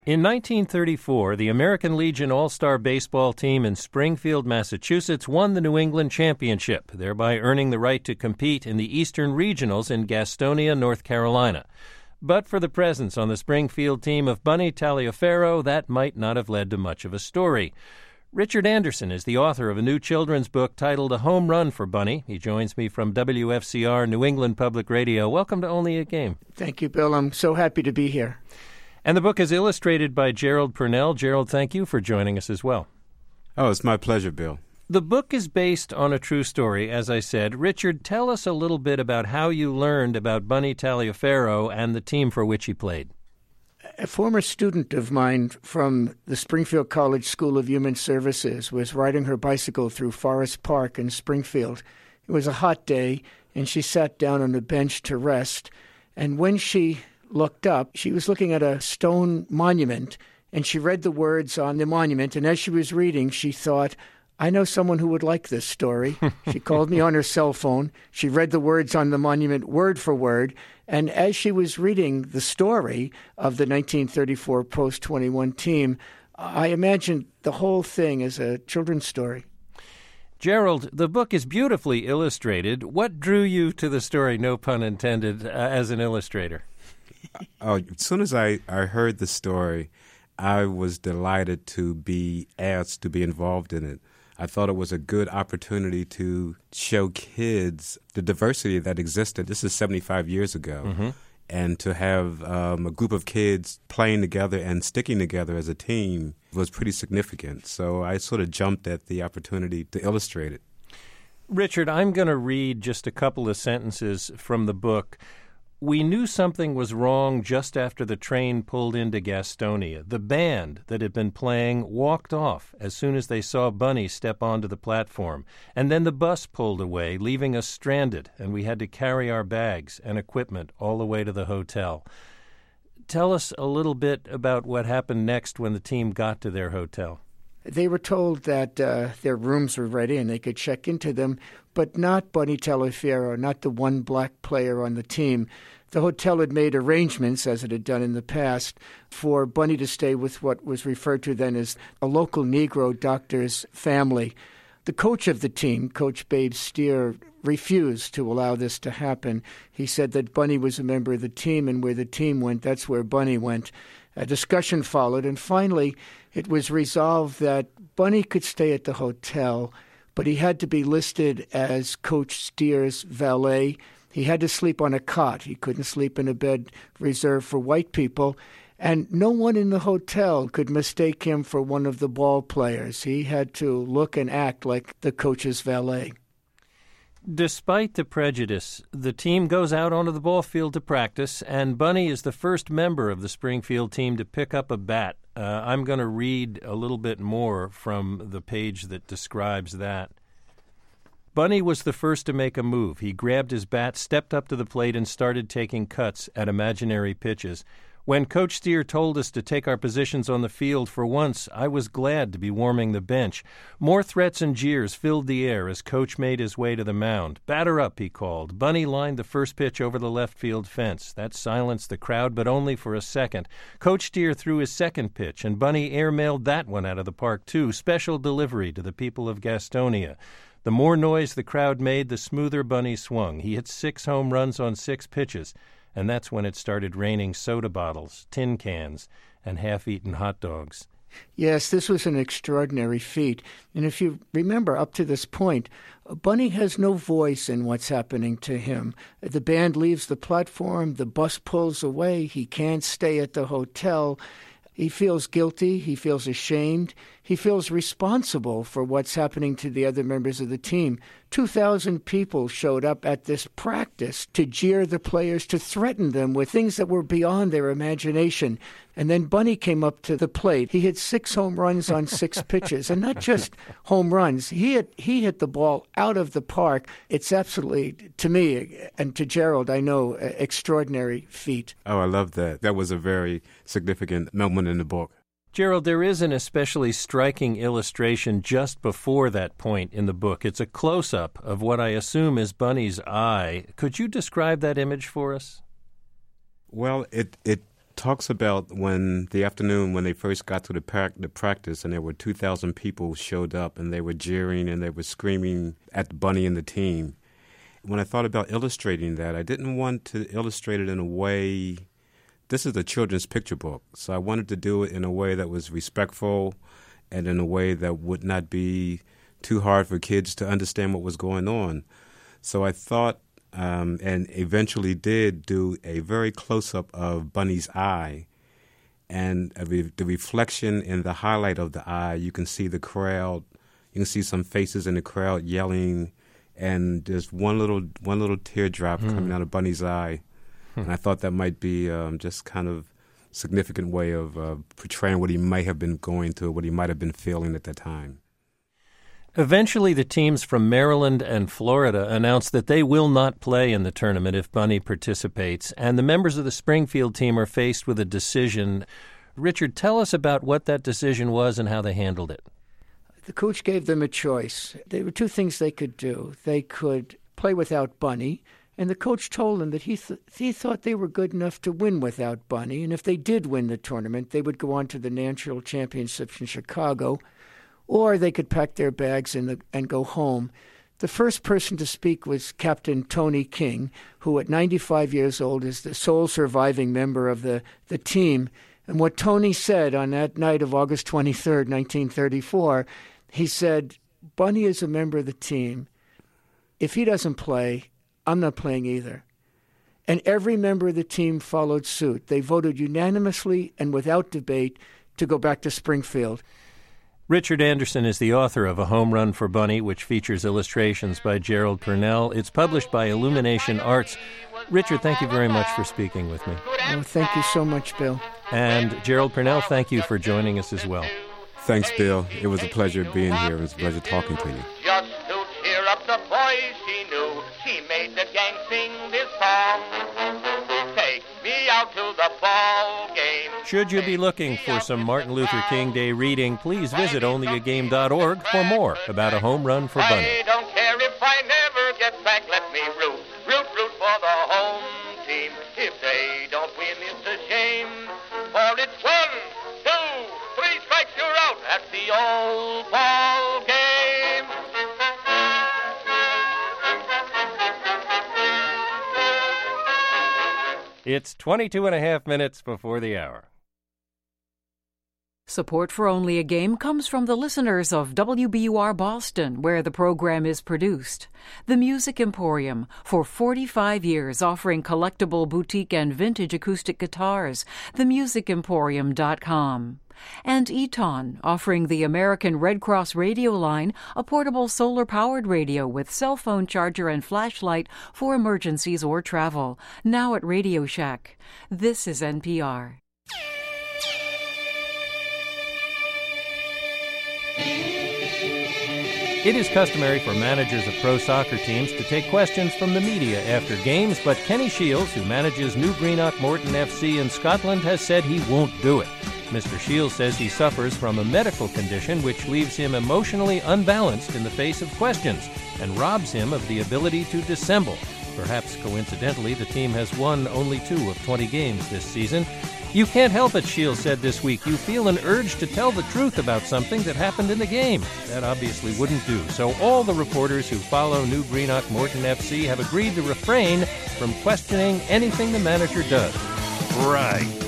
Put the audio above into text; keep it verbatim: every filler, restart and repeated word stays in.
In nineteen thirty-four, the American Legion All-Star Baseball team in Springfield, Massachusetts won the New England Championship, thereby earning the right to compete in the Eastern Regionals in Gastonia, North Carolina. But for the presence on the Springfield team of Bunny Taliaferro, that might not have led to much of a story. Richard Anderson is the author of a new children's book titled A Home Run for Bunny. He joins me from W F C R, New England Public Radio. Welcome to Only a Game. Thank you, Bill. I'm so happy to be here. And the book is illustrated by Gerald Purnell. Gerald, thank you for joining us as well. Oh, it's my pleasure, Bill. The book is based on a true story, as I said. Richard, tell us a little bit about how you learned about Bunny Taliaferro and the team for which he played. A former student of mine from the Springfield College School of Human Services was riding her bicycle through Forest Park in Springfield. It was a hot day, and she sat down on a bench to rest. And when she looked up, she was looking at a stone monument, and she read the words on the monument. And as she was reading, she thought, I know someone who would like this story. She called me on her cell phone. She read the words on the monument word for word. And as she was reading the story of the nineteen thirty-four Post twenty-one team, I imagined the whole thing as a children's story. Gerald, the book is beautifully illustrated. What drew you to the story, no pun intended, uh, as an illustrator? Oh, as soon as I, I heard the story, I was delighted to be asked to be involved in it. I thought it was a good opportunity to show kids the diversity that existed. This is seventy-five years ago. Mm-hmm. And to have um, a group of kids playing together and sticking together as a team was pretty significant. So I sort of jumped at the opportunity to illustrate it. Richard, I'm going to read just a couple of sentences from the book. We knew something was wrong just after the train pulled into Gastonia. The band that had been playing walked off as soon as they saw Bunny step onto the platform. And then the bus pulled away, leaving us stranded, and we had to carry our bags and equipment all the way to the hotel. Tell us a little bit about what happened next when the team got to their hotel. They were told that uh, their rooms were ready and they could check into them, but not Bunny Taliaferro, not the one black player on the team. The hotel had made arrangements, as it had done in the past, for Bunny to stay with what was referred to then as a local Negro doctor's family. The coach of the team, Coach Babe Steer, refused to allow this to happen. He said that Bunny was a member of the team, and where the team went, that's where Bunny went. A discussion followed, and finally it was resolved that Bunny could stay at the hotel, but he had to be listed as Coach Steer's valet. He had to sleep on a cot. He couldn't sleep in a bed reserved for white people. And no one in the hotel could mistake him for one of the ball players. He had to look and act like the coach's valet. Despite the prejudice, the team goes out onto the ball field to practice, and Bunny is the first member of the Springfield team to pick up a bat. Uh, I'm going to read a little bit more from the page that describes that. Bunny was the first to make a move. He grabbed his bat, stepped up to the plate, and started taking cuts at imaginary pitches. When Coach Steer told us to take our positions on the field for once, I was glad to be warming the bench. More threats and jeers filled the air as Coach made his way to the mound. Batter up, he called. Bunny lined the first pitch over the left field fence. That silenced the crowd, but only for a second. Coach Steer threw his second pitch, and Bunny airmailed that one out of the park, too. Special delivery to the people of Gastonia. The more noise the crowd made, the smoother Bunny swung. He hit six home runs on six pitches. And that's when it started raining soda bottles, tin cans, and half-eaten hot dogs. Yes, this was an extraordinary feat. And if you remember, up to this point, Bunny has no voice in what's happening to him. The band leaves the platform, the bus pulls away, he can't stay at the hotel. He feels guilty, he feels ashamed, he feels responsible for what's happening to the other members of the team. two thousand people showed up at this practice to jeer the players, to threaten them with things that were beyond their imagination. And then Bunny came up to the plate. He hit six home runs on six pitches, and not just home runs. He hit, he hit the ball out of the park. It's absolutely, to me and to Gerald, I know, extraordinary feat. Oh, I love that. That was a very significant moment in the book. Gerald, there is an especially striking illustration just before that point in the book. It's a close-up of what I assume is Bunny's eye. Could you describe that image for us? Well, it, it talks about when the afternoon when they first got to the, pra- the practice and there were two thousand people showed up and they were jeering and they were screaming at Bunny and the team. When I thought about illustrating that, I didn't want to illustrate it in a way, this is a children's picture book, so I wanted to do it in a way that was respectful and in a way that would not be too hard for kids to understand what was going on. So I thought, um, and eventually did, do a very close-up of Bunny's eye. And re- the reflection in the highlight of the eye, you can see the crowd, you can see some faces in the crowd yelling, and there's one little one little teardrop mm. coming out of Bunny's eye. Hmm. And I thought that might be um, just kind of significant way of uh, portraying what he might have been going through, what he might have been feeling at that time. Eventually, the teams from Maryland and Florida announced that they will not play in the tournament if Bunny participates, and the members of the Springfield team are faced with a decision. Richard, tell us about what that decision was and how they handled it. The coach gave them a choice. There were two things they could do. They could play without Bunny, and the coach told them that he th- he thought they were good enough to win without Bunny, and if they did win the tournament, they would go on to the National Championships in Chicago, or they could pack their bags and, the, and go home. The first person to speak was Captain Tony King, who at ninety-five years old is the sole surviving member of the, the team. And what Tony said on that night of August twenty-third, nineteen thirty-four, he said, Bunny is a member of the team. If he doesn't play, I'm not playing either. And every member of the team followed suit. They voted unanimously and without debate to go back to Springfield. Richard Anderson is the author of A Home Run for Bunny, which features illustrations by Gerald Purnell. It's published by Illumination Arts. Richard, thank you very much for speaking with me. Oh, thank you so much, Bill. And Gerald Purnell, thank you for joining us as well. Thanks, Bill. It was a pleasure being here. It was a pleasure talking to you. Just to cheer up the boys she knew, she made the gang sing this song. Take me out to the ball game. Should you be looking for some Martin Luther King Day reading, please visit only a game dot org for more about A Home Run for Bunny. I don't care if I never get back, let me root, root, root for the home team. If they don't win, it's a shame. For it's one, two, three strikes, you're out at the old ball game. It's twenty-two and a half minutes before the hour. Support for Only a Game comes from the listeners of W B U R Boston, where the program is produced. The Music Emporium, for forty-five years offering collectible boutique and vintage acoustic guitars, the music emporium dot com. And Eton, offering the American Red Cross radio line, a portable solar-powered radio with cell phone charger and flashlight for emergencies or travel, now at Radio Shack. This is N P R. It is customary for managers of pro soccer teams to take questions from the media after games, but Kenny Shields, who manages New Greenock Morton F C in Scotland, has said he won't do it. Mister Shields says he suffers from a medical condition which leaves him emotionally unbalanced in the face of questions and robs him of the ability to dissemble. Perhaps coincidentally, the team has won only two of twenty games this season. You can't help it, Shields said this week. You feel an urge to tell the truth about something that happened in the game. That obviously wouldn't do. So all the reporters who follow New Greenock Morton F C have agreed to refrain from questioning anything the manager does. Right.